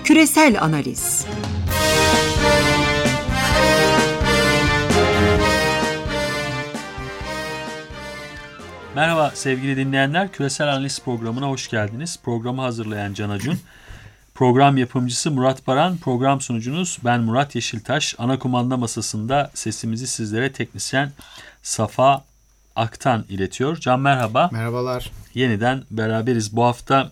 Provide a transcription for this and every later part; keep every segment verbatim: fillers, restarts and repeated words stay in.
Küresel Analiz. Merhaba sevgili dinleyenler, Küresel Analiz programına hoş geldiniz. Programı hazırlayan Can Acun, program yapımcısı Murat Baran, program sunucunuz ben Murat Yeşiltaş. Ana kumanda masasında sesimizi sizlere teknisyen Safa Aktan iletiyor. Can merhaba. Merhabalar. Yeniden beraberiz. Bu hafta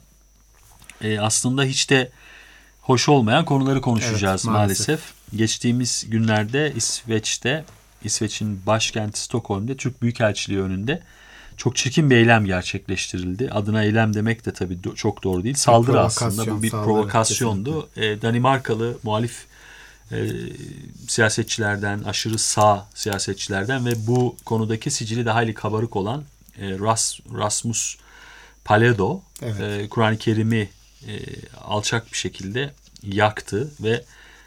e, aslında hiç de hoş olmayan konuları konuşacağız evet, maalesef. maalesef. Geçtiğimiz günlerde İsveç'te, İsveç'in başkenti Stockholm'de Türk Büyükelçiliği önünde çok çirkin bir eylem gerçekleştirildi. Adına eylem demek de tabii do- çok doğru değil. Saldırı aslında, bu bir saldırı, provokasyondu. E, Danimarkalı muhalif e, siyasetçilerden, aşırı sağ siyasetçilerden ve bu konudaki sicili de hayli kabarık olan e, Ras, Rasmus Paludan, evet. e, Kur'an-ı Kerim'i e, alçak bir şekilde yaktı ve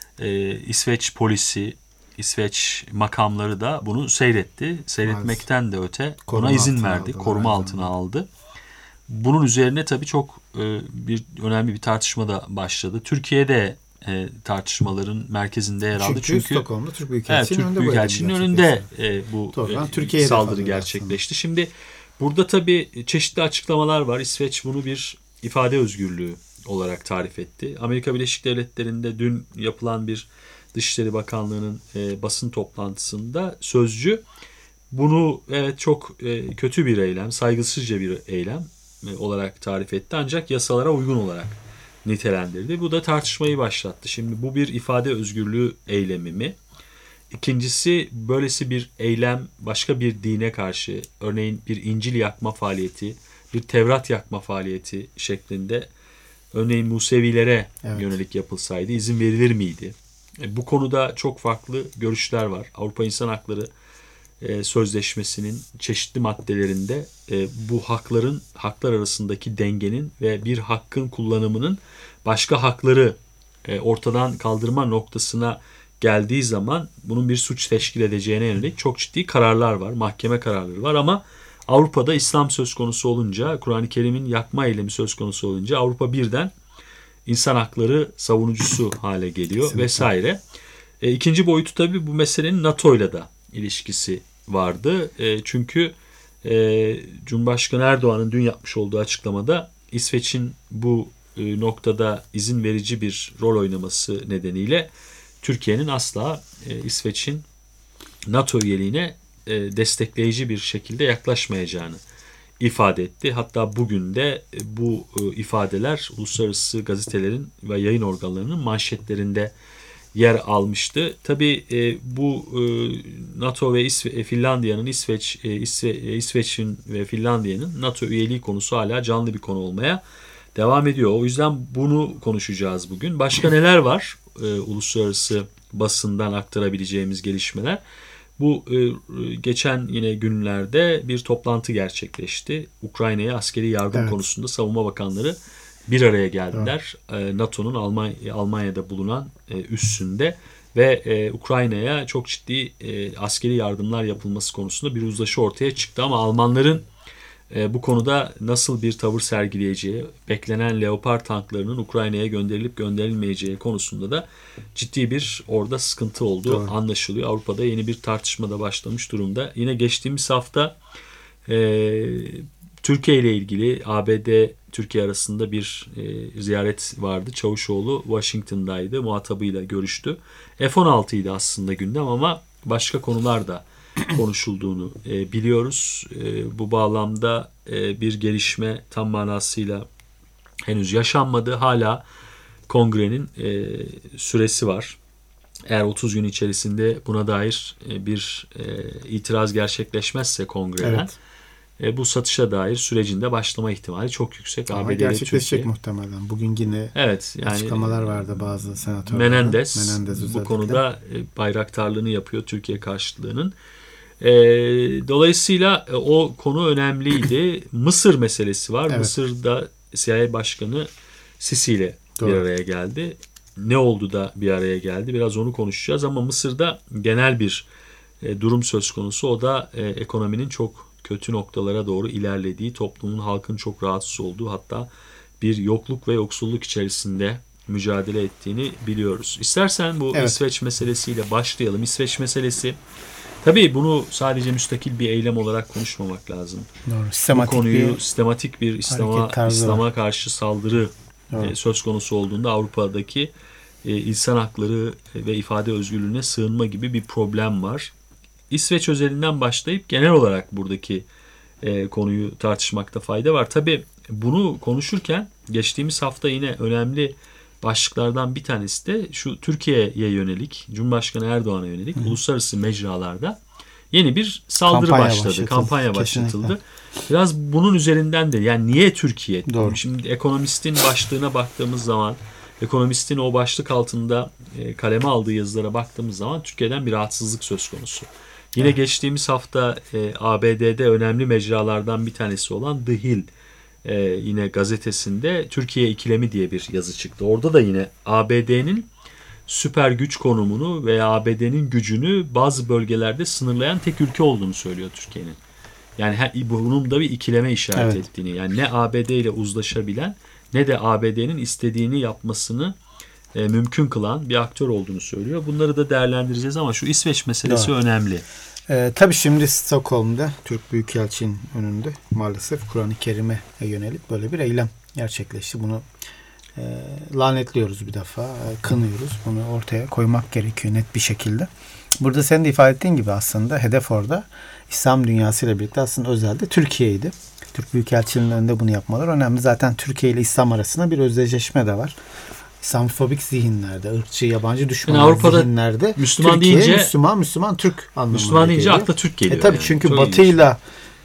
e, İsveç polisi, İsveç makamları da bunu seyretti. Seyretmekten de öte koruma ona izin verdi, aldı, koruma altına aldı. Bunun üzerine tabii çok e, bir önemli bir tartışma da başladı. Türkiye'de e, tartışmaların merkezinde yer aldı. Çünkü, Çünkü Stockholm'da Türk Büyükelçiliği'nin evet, önünde, Türk Büyükelçiliği'nin önünde e, bu e, saldırı gerçekleşti. Aslında. Şimdi burada tabii çeşitli açıklamalar var. İsveç bunu bir ifade özgürlüğü olarak tarif etti. Amerika Birleşik Devletleri'nde dün yapılan bir Dışişleri Bakanlığı'nın e, basın toplantısında sözcü bunu evet çok e, kötü bir eylem, saygısızca bir eylem e, olarak tarif etti. Ancak yasalara uygun olarak nitelendirdi. Bu da tartışmayı başlattı. Şimdi bu bir ifade özgürlüğü eylemi mi? İkincisi, böylesi bir eylem başka bir dine karşı, örneğin bir İncil yakma faaliyeti, bir Tevrat yakma faaliyeti şeklinde örneğin Musevilere evet. yönelik yapılsaydı izin verilir miydi? Bu konuda çok farklı görüşler var. Avrupa İnsan Hakları e, Sözleşmesi'nin çeşitli maddelerinde e, bu hakların, haklar arasındaki dengenin ve bir hakkın kullanımının başka hakları e, ortadan kaldırma noktasına geldiği zaman bunun bir suç teşkil edeceğine yönelik çok ciddi kararlar var. Mahkeme kararları var ama Avrupa'da İslam söz konusu olunca, Kur'an-ı Kerim'in yakma eylemi söz konusu olunca Avrupa birden İnsan hakları savunucusu hale geliyor Kesinlikle. vesaire. E, ikinci boyutu tabii bu meselenin NATO ile de ilişkisi vardı. E, çünkü e, Cumhurbaşkanı Erdoğan'ın dün yapmış olduğu açıklamada İsveç'in bu e, noktada izin verici bir rol oynaması nedeniyle Türkiye'nin asla e, İsveç'in NATO üyeliğine e, destekleyici bir şekilde yaklaşmayacağını ifade etti. Hatta bugün de bu ifadeler uluslararası gazetelerin ve yayın organlarının manşetlerinde yer almıştı. Tabii bu NATO ve Finlandiya'nın, İsveç, İsveç'in ve Finlandiya'nın NATO üyeliği konusu hala canlı bir konu olmaya devam ediyor. O yüzden bunu konuşacağız bugün. Başka neler var uluslararası basından aktarabileceğimiz gelişmeler? Bu e, geçen yine günlerde bir toplantı gerçekleşti. Ukrayna'ya askeri yardım evet. konusunda savunma bakanları bir araya geldiler. Evet. E, NATO'nun Almanya, Almanya'da bulunan e, üssünde ve e, Ukrayna'ya çok ciddi e, askeri yardımlar yapılması konusunda bir uzlaşı ortaya çıktı. Ama Almanların e, bu konuda nasıl bir tavır sergileyeceği, beklenen Leopard tanklarının Ukrayna'ya gönderilip gönderilmeyeceği konusunda da ciddi bir orada sıkıntı olduğu Doğru. anlaşılıyor. Avrupa'da yeni bir tartışma da başlamış durumda. Yine geçtiğimiz hafta e, Türkiye ile ilgili A B D Türkiye arasında bir e, ziyaret vardı. Çavuşoğlu Washington'daydı. Muhatabıyla görüştü. F on altı idi aslında gündem ama başka konular da konuşulduğunu e, biliyoruz. E, bu bağlamda e, bir gelişme tam manasıyla henüz yaşanmadı. Hala kongrenin e, süresi var. Eğer otuz gün içerisinde buna dair e, bir e, itiraz gerçekleşmezse kongreden evet. e, bu satışa dair sürecinde başlama ihtimali çok yüksek. Ama A B D gerçekleşecek Türkiye. Muhtemelen. Bugün yine evet, yani, açıklamalar vardı bazı senatörlerden. Menendez, Menendez bu özellikle. konuda e, bayraktarlığını yapıyor Türkiye karşıtlığının. E, dolayısıyla e, o konu önemliydi. Mısır meselesi var. Evet. Mısır'da C I A Başkanı Sisi ile Doğru. bir araya geldi. Ne oldu da bir araya geldi? Biraz onu konuşacağız ama Mısır'da genel bir e, durum söz konusu. O da e, ekonominin çok kötü noktalara doğru ilerlediği, toplumun, halkın çok rahatsız olduğu, hatta bir yokluk ve yoksulluk içerisinde mücadele ettiğini biliyoruz. İstersen bu evet. İsveç meselesiyle başlayalım. İsveç meselesi, tabii bunu sadece müstakil bir eylem olarak konuşmamak lazım. Doğru. Sistematik bu konuyu bir sistematik bir İslam'a İslam'a karşı saldırı e, söz konusu olduğunda Avrupa'daki e, insan hakları ve ifade özgürlüğüne sığınma gibi bir problem var. İsveç özelinden başlayıp genel olarak buradaki e, konuyu tartışmakta fayda var. Tabii bunu konuşurken geçtiğimiz hafta yine önemli başlıklardan bir tanesi de şu Türkiye'ye yönelik, Cumhurbaşkanı Erdoğan'a yönelik Hı. uluslararası mecralarda yeni bir saldırı kampanya başladı, başlatıldı. kampanya başlatıldı. Kesinlikle. Biraz bunun üzerinden de, yani niye Türkiye? Doğru. Şimdi Ekonomist'in başlığına baktığımız zaman, Ekonomist'in o başlık altında e, kaleme aldığı yazılara baktığımız zaman Türkiye'den bir rahatsızlık söz konusu. Yine evet. geçtiğimiz hafta e, A B D'de önemli mecralardan bir tanesi olan The Hill e, yine gazetesinde Türkiye ikilemi diye bir yazı çıktı. Orada da yine A B D'nin süper güç konumunu veya A B D'nin gücünü bazı bölgelerde sınırlayan tek ülke olduğunu söylüyor Türkiye'nin. Yani bunun da bir ikileme işaret evet. ettiğini. Yani ne A B D ile uzlaşabilen ne de A B D'nin istediğini yapmasını e, mümkün kılan bir aktör olduğunu söylüyor. Bunları da değerlendireceğiz ama şu İsveç meselesi Doğru. önemli. Ee, tabii şimdi Stockholm'da Türk Büyükelçinin önünde maalesef Kur'an-ı Kerim'e yönelik böyle bir eylem gerçekleşti. Bunu e, lanetliyoruz bir defa, e, kınıyoruz. Bunu ortaya koymak gerekiyor net bir şekilde. Burada sen de ifade ettiğin gibi aslında hedef orada İslam dünyasıyla birlikte aslında özelde Türkiye'ydi. Türk Büyükelçiliğinin önünde bunu yapmaları önemli. Zaten Türkiye ile İslam arasında bir özdeşleşme de var. İslamofobik zihinlerde, ırkçı, yabancı düşman yani Avrupa'da zihinlerde Müslüman Türkiye, deyince, Müslüman, Müslüman, Türk anlamına Müslüman deyince geliyor. Akla Türk geliyor. E tabii yani. Çünkü Çok Batı'yla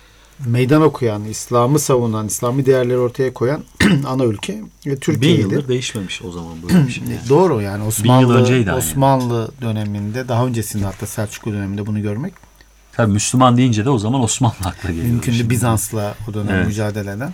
meydan okuyan, İslam'ı savunan, İslami değerleri ortaya koyan ana ülke Türkiye'ydi. Bin yıldır değişmemiş o zaman böyle bir şey. Yani. Doğru yani Osmanlı Osmanlı yani. döneminde, daha öncesinde hatta Selçuklu döneminde bunu görmek. Tabii Müslüman deyince de o zaman Osmanlı akla geliyor. Mümkün Bizans'la o dönem evet. mücadele eden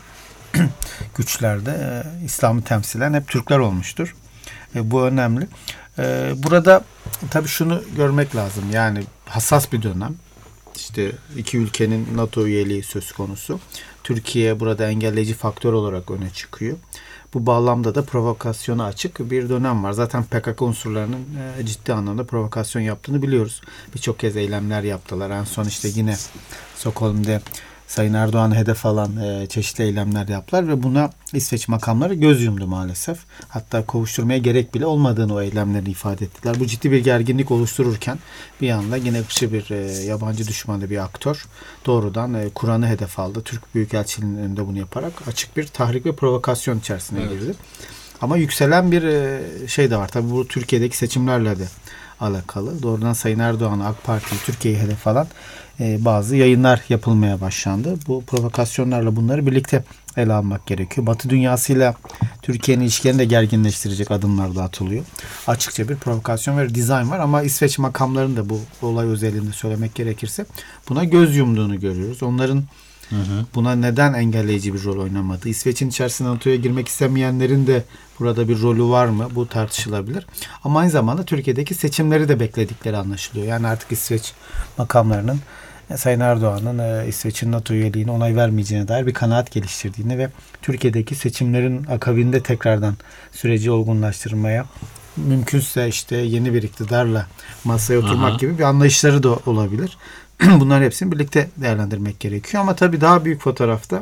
güçlerde e, İslam'ı temsilen hep Türkler olmuştur. E, bu önemli. E, burada tabii şunu görmek lazım. Yani hassas bir dönem. İşte iki ülkenin NATO üyeliği söz konusu. Türkiye burada engelleyici faktör olarak öne çıkıyor. Bu bağlamda da provokasyona açık bir dönem var. Zaten P K K unsurlarının e, ciddi anlamda provokasyon yaptığını biliyoruz. Birçok kez eylemler yaptılar. En son işte yine Stockholm'de Sayın Erdoğan'ı hedef alan e, çeşitli eylemler yaptılar ve buna İsveç makamları göz yumdu maalesef. Hatta kovuşturmaya gerek bile olmadığını o eylemleri ifade ettiler. Bu ciddi bir gerginlik oluştururken bir anda yine ırkçı bir e, yabancı düşmanı bir aktör doğrudan e, Kur'an'ı hedef aldı. Türk Büyükelçiliğinin önünde bunu yaparak açık bir tahrik ve provokasyon içerisine evet. girdi. Ama yükselen bir e, şey de var. Tabii bu Türkiye'deki seçimlerle de alakalı. Doğrudan Sayın Erdoğan'ı, AK Parti'yi, Türkiye'yi hedef alan e, bazı yayınlar yapılmaya başlandı. Bu provokasyonlarla bunları birlikte ele almak gerekiyor. Batı dünyasıyla Türkiye'nin ilişkilerini de gerginleştirecek adımlar da atılıyor. Açıkça bir provokasyon ve dizayn var ama İsveç makamlarının da bu olay özelliğini söylemek gerekirse buna göz yumduğunu görüyoruz. Onların Hı hı. buna neden engelleyici bir rol oynamadı? İsveç'in içerisine NATO'ya girmek istemeyenlerin de burada bir rolü var mı? Bu tartışılabilir. Ama aynı zamanda Türkiye'deki seçimleri de bekledikleri anlaşılıyor. Yani artık İsveç makamlarının Sayın Erdoğan'ın İsveç'in NATO üyeliğine onay vermeyeceğine dair bir kanaat geliştirdiğini ve Türkiye'deki seçimlerin akabinde tekrardan süreci olgunlaştırmaya, mümkünse işte yeni bir iktidarla masaya oturmak Aha. gibi bir anlayışları da olabilir. Bunların hepsini birlikte değerlendirmek gerekiyor. Ama tabii daha büyük fotoğrafta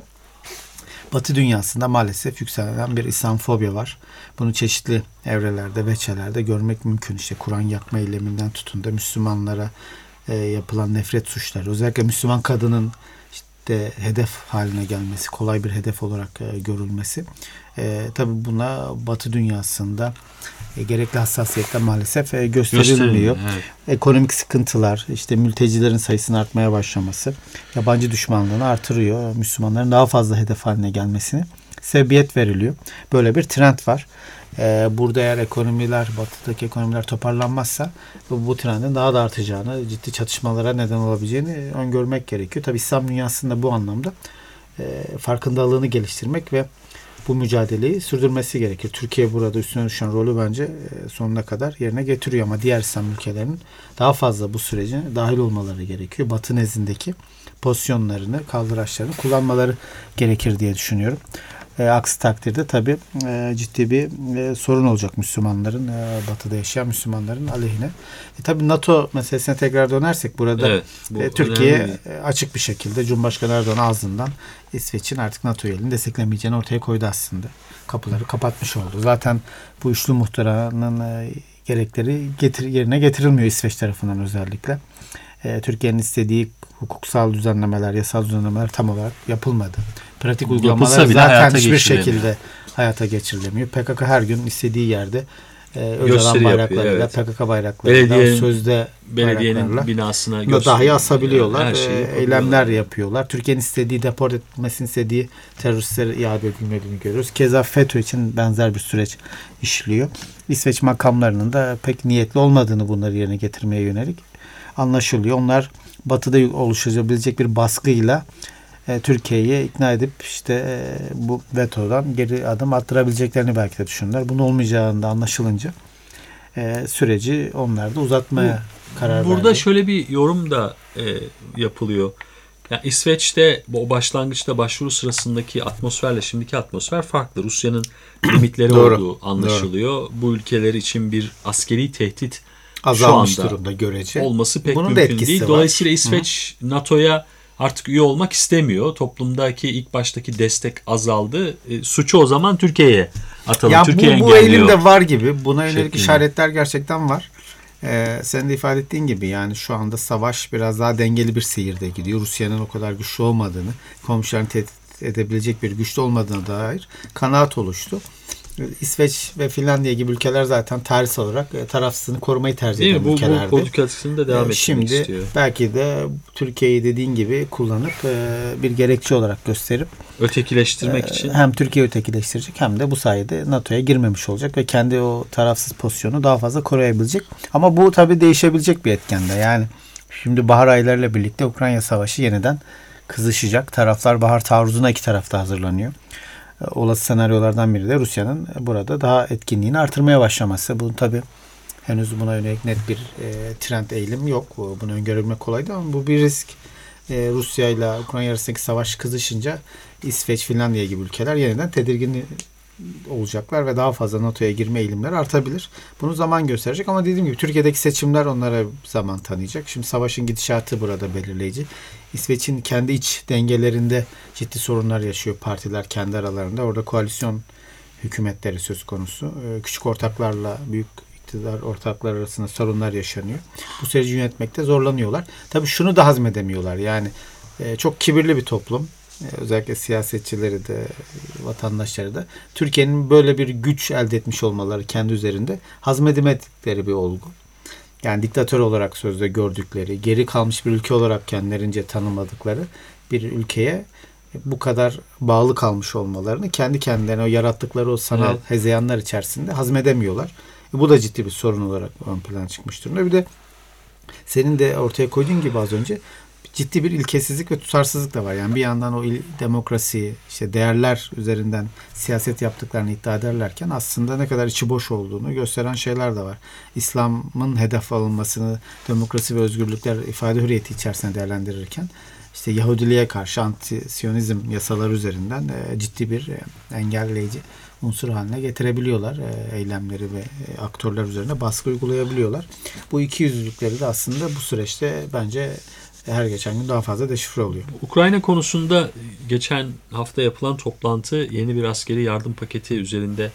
Batı dünyasında maalesef yükselen bir İslamfobya var. Bunu çeşitli evrelerde, veçelerde görmek mümkün. İşte Kur'an yakma eyleminden tutun da Müslümanlara e, yapılan nefret suçları. Özellikle Müslüman kadının işte hedef haline gelmesi, kolay bir hedef olarak e, görülmesi. E, tabii buna Batı dünyasında e, gerekli hassasiyetle maalesef e, gösterilmiyor. Evet. Ekonomik sıkıntılar, işte mültecilerin sayısının artmaya başlaması, yabancı düşmanlığını artırıyor. Müslümanların daha fazla hedef haline gelmesini sebebiyet veriliyor. Böyle bir trend var. E, burada eğer ekonomiler, batıdaki ekonomiler toparlanmazsa bu, bu trendin daha da artacağını, ciddi çatışmalara neden olabileceğini öngörmek gerekiyor. Tabii İslam dünyasında bu anlamda e, farkındalığını geliştirmek ve bu mücadeleyi sürdürmesi gerekir. Türkiye burada üstüne düşen rolü bence sonuna kadar yerine getiriyor ama diğer İslam ülkelerinin daha fazla bu sürece dahil olmaları gerekiyor. Batı nezdindeki pozisyonlarını, kaldıraçlarını kullanmaları gerekir diye düşünüyorum. E, aksi takdirde tabii e, ciddi bir e, sorun olacak Müslümanların, e, batıda yaşayan Müslümanların aleyhine. E, tabii NATO meselesine tekrar dönersek burada evet, e, Türkiye e, açık bir şekilde Cumhurbaşkanı Erdoğan ağzından İsveç'in artık NATO üyeliğini desteklemeyeceğini ortaya koydu aslında. Kapıları kapatmış oldu. Zaten bu üçlü muhtıranın e, gerekleri getir, yerine getirilmiyor İsveç tarafından özellikle. E, Türkiye'nin istediği hukuksal düzenlemeler, yasal düzenlemeler tam olarak yapılmadı. Pratik uygulamalar zaten hiçbir şekilde hayata geçirilemiyor. P K K her gün istediği yerde e, Öcalan bayraklarıyla, evet. P K K bayraklarıyla, belediyenin, sözde belediyenin binasına dahi asabiliyorlar. E, eylemler yapıyorlar. Türkiye'nin istediği, deport etmesini istediği teröristleri iade edilmediğini görüyoruz. Keza FETÖ için benzer bir süreç işliyor. İsveç makamlarının da pek niyetli olmadığını bunları yerine getirmeye yönelik anlaşılıyor. Onlar batıda oluşabilecek bir baskıyla e, Türkiye'yi ikna edip işte e, bu vetodan geri adım attırabileceklerini belki de düşündüler. Bunun olmayacağını da anlaşılınca e, süreci onlar da uzatmaya bu, karar verdi. Burada şöyle bir yorum da e, yapılıyor. Yani İsveç'te o başlangıçta başvuru sırasındaki atmosferle şimdiki atmosfer farklı. Rusya'nın limitleri olduğu anlaşılıyor. Doğru. Bu ülkeler için bir askeri tehdit azalmış durumda görece. Olması pek Bunun mümkün değil. Dolayısıyla var. İsveç Hı. NATO'ya artık üye olmak istemiyor. Toplumdaki ilk baştaki destek azaldı. E, suçu o zaman Türkiye'ye atalım. Ya Türkiye bu, bu eğilimde var gibi. Buna yönelik işaretler gerçekten var. Ee, senin de ifade ettiğin gibi yani şu anda savaş biraz daha dengeli bir seyirde gidiyor. Rusya'nın o kadar güçlü olmadığını, komşularını tehdit edebilecek bir güçlü olmadığına dair kanaat oluştu. İsveç ve Finlandiya gibi ülkeler zaten tarihsel olarak e, tarafsızlığını korumayı tercih eden ülkelerdi. Bu politikasını da devam etmek Şimdi istiyor. Şimdi belki de Türkiye'yi dediğin gibi kullanıp e, bir gerekçe olarak gösterip ötekileştirmek e, için hem Türkiye'yi ötekileştirecek hem de bu sayede NATO'ya girmemiş olacak ve kendi o tarafsız pozisyonu daha fazla koruyabilecek. Ama bu tabii değişebilecek bir etken de. Yani şimdi bahar aylarıyla birlikte Ukrayna Savaşı yeniden kızışacak. Taraflar bahar taarruzuna iki tarafta hazırlanıyor. Olası senaryolardan biri de Rusya'nın burada daha etkinliğini artırmaya başlaması. Bu tabii henüz buna yönelik net bir e, trend eğilim yok. Bunu öngörülmek kolay değil ama bu bir risk. E, Rusya ile Ukrayna arasındaki savaş kızışınca İsveç, Finlandiya gibi ülkeler yeniden tedirgin olacaklar ve daha fazla NATO'ya girme eğilimleri artabilir. Bunu zaman gösterecek ama dediğim gibi Türkiye'deki seçimler onlara zaman tanıyacak. Şimdi savaşın gidişatı burada belirleyici. İsveç'in kendi iç dengelerinde ciddi sorunlar yaşıyor partiler kendi aralarında. Orada koalisyon hükümetleri söz konusu. Küçük ortaklarla büyük iktidar ortaklar arasında sorunlar yaşanıyor. Bu süreci yönetmekte zorlanıyorlar. Tabii şunu da hazmedemiyorlar. Yani çok kibirli bir toplum. Özellikle siyasetçileri de vatandaşları da Türkiye'nin böyle bir güç elde etmiş olmaları kendi üzerinde hazmedemedikleri bir olgu. Yani diktatör olarak sözde gördükleri, geri kalmış bir ülke olarak kendilerince tanımadıkları bir ülkeye bu kadar bağlı kalmış olmalarını kendi kendilerine o yarattıkları o sanal evet. hezeyanlar içerisinde hazmedemiyorlar. Bu da ciddi bir sorun olarak ön plana çıkmış durumda. Bir de senin de ortaya koyduğun gibi az önce ciddi bir ilkesizlik ve tutarsızlık da var. Yani bir yandan o il, demokrasi, işte değerler üzerinden siyaset yaptıklarını iddia ederlerken aslında ne kadar içi boş olduğunu gösteren şeyler de var. İslam'ın hedef alınmasını, demokrasi ve özgürlükler ifade hürriyeti içerisinde değerlendirirken işte Yahudiliğe karşı anti-Siyonizm yasaları üzerinden e, ciddi bir e, engelleyici unsur haline getirebiliyorlar. E, eylemleri ve e, aktörler üzerine baskı uygulayabiliyorlar. Bu ikiyüzlülükleri de aslında bu süreçte bence her geçen gün daha fazla deşifre oluyor. Ukrayna konusunda geçen hafta yapılan toplantı yeni bir askeri yardım paketi üzerinde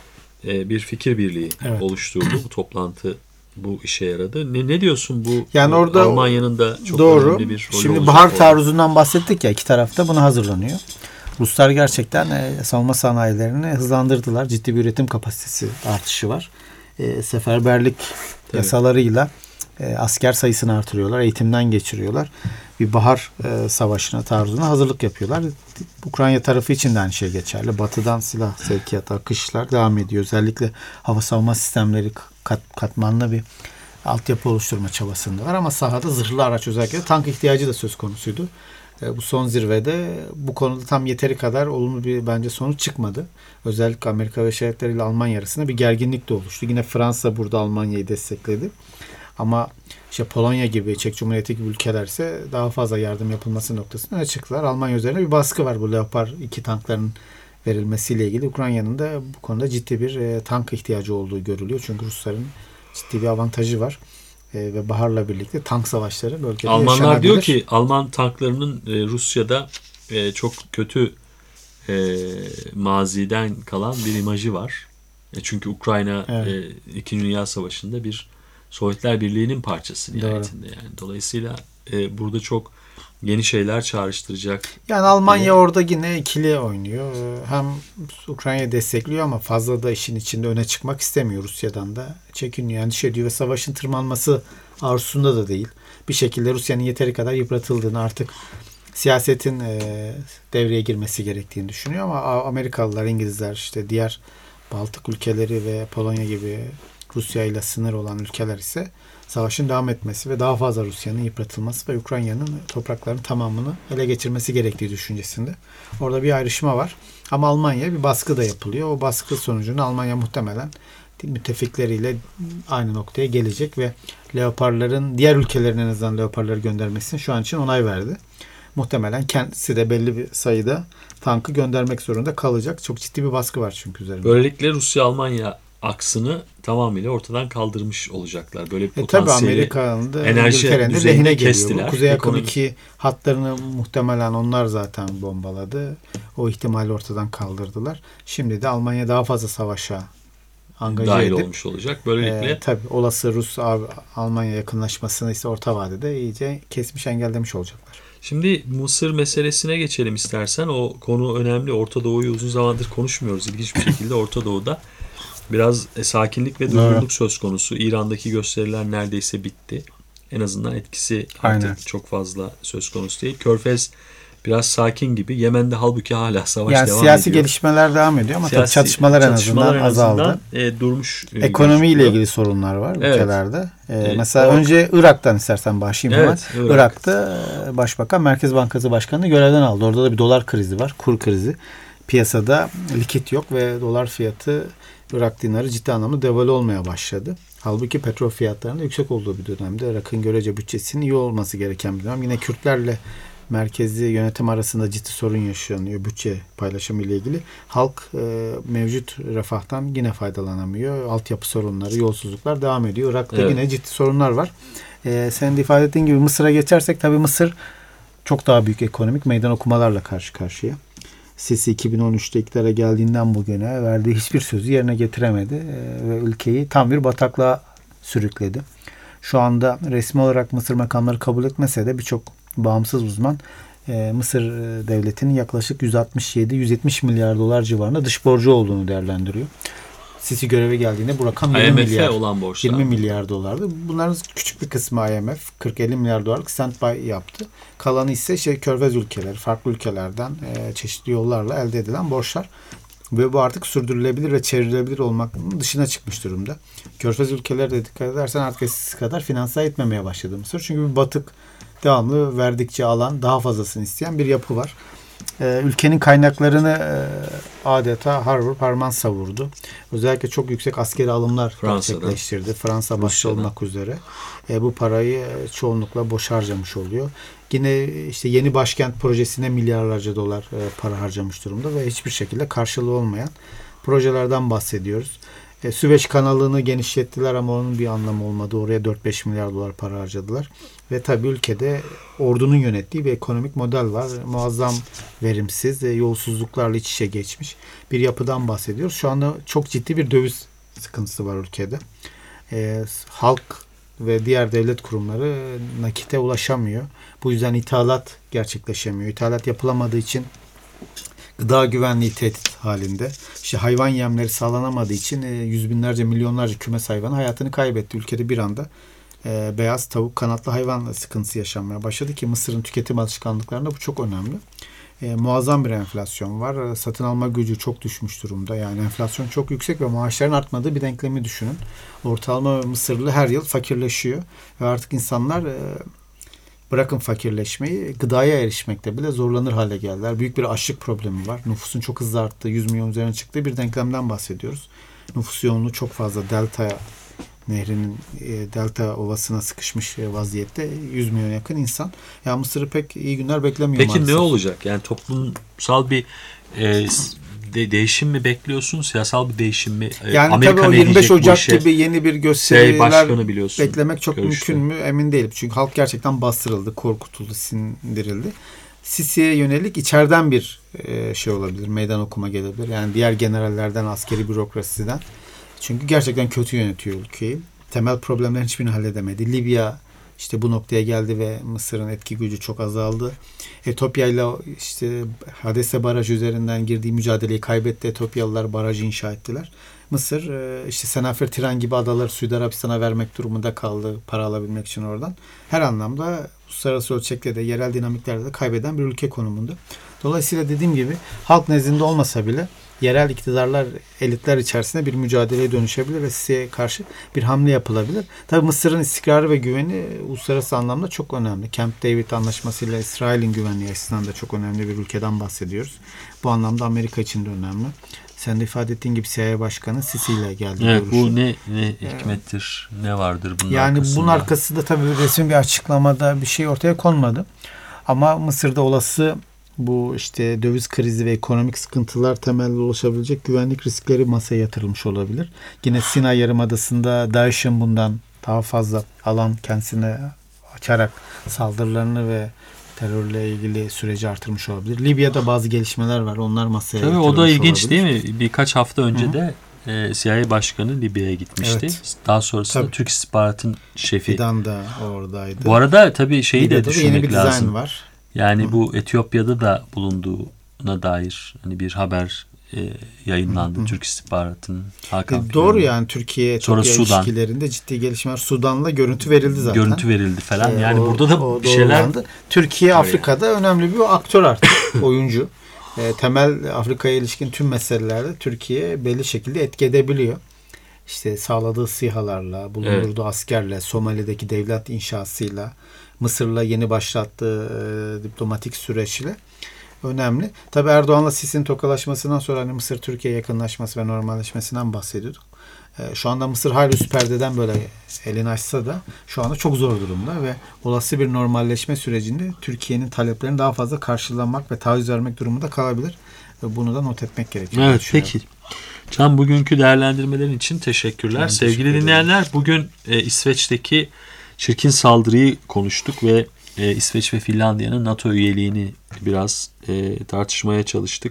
bir fikir birliği evet. oluşturdu. Bu toplantı bu işe yaradı. Ne, ne diyorsun bu? Yani orada Almanya'nın da çok doğru. önemli bir rolü Şimdi bahar taarruzundan bahsettik ya, iki tarafta buna hazırlanıyor. Ruslar gerçekten e, savunma sanayilerini hızlandırdılar. Ciddi bir üretim kapasitesi artışı var. E, seferberlik Tabii. yasalarıyla E, asker sayısını artırıyorlar. Eğitimden geçiriyorlar. Bir bahar e, savaşına, taarruzuna hazırlık yapıyorlar. Ukrayna tarafı için de aynı şey geçerli. Batıdan silah sevkiyatı, akışlar devam ediyor. Özellikle hava savunma sistemleri kat, katmanlı bir altyapı oluşturma çabasındalar. Ama sahada zırhlı araç, özellikle tank ihtiyacı da söz konusuydu. E, bu son zirvede bu konuda tam yeteri kadar olumlu bir bence sonuç çıkmadı. Özellikle Amerika Birleşik Devletleri ile Almanya arasında bir gerginlik de oluştu. Yine Fransa burada Almanya'yı destekledi. Ama işte Polonya gibi, Çek Cumhuriyeti gibi ülkeler ise daha fazla yardım yapılması noktasında öne çıktılar. Almanya üzerine bir baskı var bu Leopard iki tankların verilmesiyle ilgili Ukrayna'nın da bu konuda ciddi bir e, tank ihtiyacı olduğu görülüyor. Çünkü Rusların ciddi bir avantajı var. E, ve baharla birlikte tank savaşları bölgede Almanlar yaşanabilir. diyor ki Alman tanklarının e, Rusya'da e, çok kötü e, maziden kalan bir imajı var. E, çünkü Ukrayna evet. e, İkinci Dünya Savaşı'nda bir Sovyetler Birliği'nin parçası nihayetinde. Yani. Dolayısıyla e, burada çok yeni şeyler çağrıştıracak. Yani Almanya diye. Orada yine ikili oynuyor. Hem Ukrayna'yı destekliyor ama fazla da işin içinde öne çıkmak istemiyor. Rusya'dan da çekiniyor, endişe ediyor ve savaşın tırmanması arzusunda da değil. Bir şekilde Rusya'nın yeteri kadar yıpratıldığını, artık siyasetin e, devreye girmesi gerektiğini düşünüyor ama Amerikalılar, İngilizler, işte diğer Baltık ülkeleri ve Polonya gibi Rusya ile sınır olan ülkeler ise savaşın devam etmesi ve daha fazla Rusya'nın yıpratılması ve Ukrayna'nın topraklarının tamamını ele geçirmesi gerektiği düşüncesinde. Orada bir ayrışma var. Ama Almanya bir baskı da yapılıyor. O baskı sonucunda Almanya muhtemelen müttefikleriyle aynı noktaya gelecek ve Leopardların diğer ülkelerin en azından Leopardları göndermesini şu an için onay verdi. Muhtemelen kendisi de belli bir sayıda tankı göndermek zorunda kalacak. Çok ciddi bir baskı var çünkü üzerinde. Böylelikle Rusya-Almanya aksını tamamıyla ortadan kaldırmış olacaklar. Böyle bir e, potansiyeli Amerika'nın da İngiltere'nin de lehine geliyor. Kuzey Akım iki hatlarını muhtemelen onlar zaten bombaladı. O ihtimali ortadan kaldırdılar. Şimdi de Almanya daha fazla savaşa angaje dahil edip, olmuş olacak. Böylelikle e, tabii olası Rus-Almanya yakınlaşmasını ise orta vadede iyice kesmiş, engellemiş olacaklar. Şimdi Mısır meselesine geçelim istersen. O konu önemli. Orta Doğu'yu uzun zamandır konuşmuyoruz. İlginç bir şekilde Orta Doğu'da biraz sakinlik ve durgunluk evet. söz konusu. İran'daki gösteriler neredeyse bitti. En azından etkisi artık Aynen. çok fazla söz konusu değil. Körfez biraz sakin gibi. Yemen'de halbuki hala savaş yani devam siyasi ediyor. gelişmeler devam ediyor ama siyasi, çatışmalar, çatışmalar en azından, en azından azaldı. E, durmuş. Ekonomiyle ilgili sorunlar var evet. ülkelerde. E, e, mesela o, önce Irak'tan istersen başlayayım evet, hemen. Irak. Irak'ta Başbakan Merkez Bankası Başkanı'nı görevden aldı. Orada da bir dolar krizi var. Kur krizi. Piyasada likit yok ve dolar fiyatı Irak dinarı ciddi anlamda devalü olmaya başladı. Halbuki petrol fiyatlarının yüksek olduğu bir dönemde Irak'ın görece bütçesinin iyi olması gereken bir dönem. Yine Kürtlerle merkezi yönetim arasında ciddi sorun yaşanıyor bütçe paylaşımı ile ilgili. Halk e, mevcut refahtan yine faydalanamıyor. Altyapı sorunları, yolsuzluklar devam ediyor. Irak'ta evet. yine ciddi sorunlar var. E, senin de ifade ettiğin gibi Mısır'a geçersek tabii Mısır çok daha büyük ekonomik meydan okumalarla karşı karşıya. Sisi iki bin on üçte iktidara geldiğinden bugüne verdiği hiçbir sözü yerine getiremedi e, ve ülkeyi tam bir bataklığa sürükledi. Şu anda resmi olarak Mısır makamları kabul etmese de birçok bağımsız uzman e, Mısır devletinin yaklaşık yüz altmış yedi yüz yetmiş milyar dolar civarında dış borcu olduğunu değerlendiriyor. Sisi göreve geldiğinde bu rakam yirmi milyar, olan borçlar. yirmi milyar dolardı. Bunların küçük bir kısmı I M F kırk elli milyar dolarlık standby yaptı. Kalanı ise şey Körfez ülkeleri, farklı ülkelerden e, çeşitli yollarla elde edilen borçlar. Ve bu artık sürdürülebilir ve çevrilebilir olmakın dışına çıkmış durumda. Körfez ülkeleri de dikkat edersen artık eskisi kadar finanse etmemeye başladı Mısır. Çünkü bir batık devamlı verdikçe alan, daha fazlasını isteyen bir yapı var. Ee, ülkenin kaynaklarını e, adeta har vurup harman savurdu. Özellikle çok yüksek askeri alımlar Fransa'da. gerçekleştirdi. Fransa başta olmak üzere. E, bu parayı çoğunlukla boş harcamış oluyor. Yine işte yeni başkent projesine milyarlarca dolar e, para harcamış durumda ve hiçbir şekilde karşılığı olmayan projelerden bahsediyoruz. E, Süveyş kanalını genişlettiler ama onun bir anlamı olmadı. Oraya dört beş milyar dolar para harcadılar. Ve tabii ülkede ordunun yönettiği bir ekonomik model var. Muazzam verimsiz, e, yolsuzluklarla iç içe geçmiş bir yapıdan bahsediyoruz. Şu anda çok ciddi bir döviz sıkıntısı var ülkede. E, halk ve diğer devlet kurumları nakite ulaşamıyor. Bu yüzden ithalat gerçekleşemiyor. İthalat yapılamadığı için gıda güvenliği tehdit halinde. İşte hayvan yemleri sağlanamadığı için yüz binlerce, milyonlarca kümes hayvanı hayatını kaybetti. Ülkede bir anda e, beyaz tavuk, kanatlı hayvan sıkıntısı yaşanmaya başladı ki Mısır'ın tüketim alışkanlıklarında bu çok önemli. E, muazzam bir enflasyon var. Satın alma gücü çok düşmüş durumda. Yani enflasyon çok yüksek ve maaşların artmadığı bir denklemi düşünün. Ortalama Mısırlı her yıl fakirleşiyor. Ve artık insanlar e, bırakın fakirleşmeyi, gıdaya erişmekte bile zorlanır hale geldiler. Büyük bir açlık problemi var. Nüfusun çok hızlı arttığı, yüz milyon üzerine çıktığı bir denklemden bahsediyoruz. Nüfus yoğunluğu çok fazla. Delta Nehri'nin e, Delta Ovası'na sıkışmış vaziyette yüz milyon yakın insan. Ya Mısır'ı pek iyi günler beklemiyor Peki maalesef. ne olacak? Yani toplumsal bir e, de, değişim mi bekliyorsun? Siyasal bir değişim mi? Yani Amerika tabii o yirmi beş Ocak gibi yeni bir gösteriler beklemek çok görüşte. mümkün mü emin değilim. Çünkü halk gerçekten bastırıldı, korkutuldu, sindirildi. Sisi'ye yönelik içeriden bir e, şey olabilir, meydan okuma gelebilir. Yani diğer generallerden, askeri bürokrasiden. Çünkü gerçekten kötü yönetiyor ülkeyi. Temel problemlerin hiçbirini halledemedi. Libya işte bu noktaya geldi ve Mısır'ın etki gücü çok azaldı. Etiyopya ile işte Hadese Barajı üzerinden girdiği mücadeleyi kaybetti. Etiyopyalılar barajı inşa ettiler. Mısır işte Senefer Tiran gibi adaları Suudi Arabistan'a vermek durumunda kaldı para alabilmek için oradan. Her anlamda uluslararası ölçekte de yerel dinamiklerde de kaybeden bir ülke konumunda. Dolayısıyla dediğim gibi halk nezdinde olmasa bile yerel iktidarlar, elitler içerisinde bir mücadeleye dönüşebilir ve Sisi'ye karşı bir hamle yapılabilir. Tabii Mısır'ın istikrarı ve güveni uluslararası anlamda çok önemli. Camp David anlaşmasıyla İsrail'in güvenliği açısından da çok önemli bir ülkeden bahsediyoruz. Bu anlamda Amerika için de önemli. Sen de ifade ettiğin gibi C I A Başkanı Sisi ile geldi. Evet, bu ne, ne hikmettir, ee, ne vardır bunun yani arkasında? Bunun arkasında tabii resmi bir açıklamada bir şey ortaya konmadı. Ama Mısır'da olası bu işte döviz krizi ve ekonomik sıkıntılar temelli oluşabilecek güvenlik riskleri masaya yatırılmış olabilir. Yine Sinay Yarımadası'nda DAEŞ'in bundan daha fazla alan kendisine açarak saldırılarını ve terörle ilgili süreci artırmış olabilir. Libya'da bazı gelişmeler var. Onlar masaya Tabii yatırılmış o da ilginç olabilir. değil mi? Birkaç hafta önce Hı-hı. de e, C I A Başkanı Libya'ya gitmişti. Evet. Daha sonrasında tabii. Türk İstihbarat'ın şefi. Fidan da oradaydı. Bu arada tabii şeyi Libya'da de düşünmek yeni bir lazım. Var. Yani Hı. bu Etiyopya'da da bulunduğuna dair hani bir haber e, yayınlandı. Hı. Türk İstihbarat'ın Hakan e, Doğru yani Türkiye-Etiyopya ilişkilerinde ciddi gelişmeler. Sudan'la görüntü verildi zaten. Görüntü verildi falan. E, yani o, burada da bir şeyler. Doğrulandı. Türkiye Afrika'da yani. önemli bir aktör artık. Oyuncu. E, temel Afrika'ya ilişkin tüm meselelerde Türkiye belli şekilde etki edebiliyor. İşte sağladığı SİHA'larla, bulundurduğu evet. askerle, Somali'deki devlet inşasıyla, Mısır'la yeni başlattığı e, diplomatik süreçle önemli. Tabii Erdoğan'la Sisi'nin tokalaşmasından sonra hani Mısır-Türkiye yakınlaşması ve normalleşmesinden bahsediyorduk. E, şu anda Mısır hala üst perdeden böyle elini açsa da şu anda çok zor durumda ve olası bir normalleşme sürecinde Türkiye'nin taleplerini daha fazla karşılamak ve taviz vermek durumunda kalabilir. Ve bunu da not etmek gerekiyor. Evet, peki. Can, bugünkü değerlendirmelerin için teşekkürler. Ben Sevgili teşekkür dinleyenler, bugün e, İsveç'teki çirkin saldırıyı konuştuk ve e, İsveç ve Finlandiya'nın NATO üyeliğini biraz e, tartışmaya çalıştık.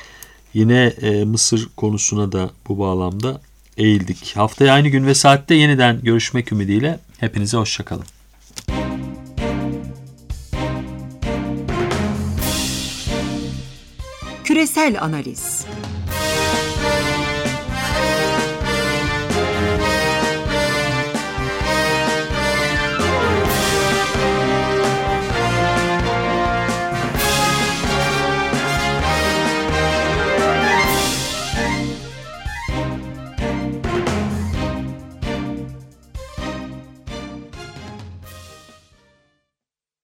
Yine e, Mısır konusuna da bu bağlamda eğildik. Haftaya aynı gün ve saatte yeniden görüşmek ümidiyle hepinize hoşçakalın. Küresel Analiz.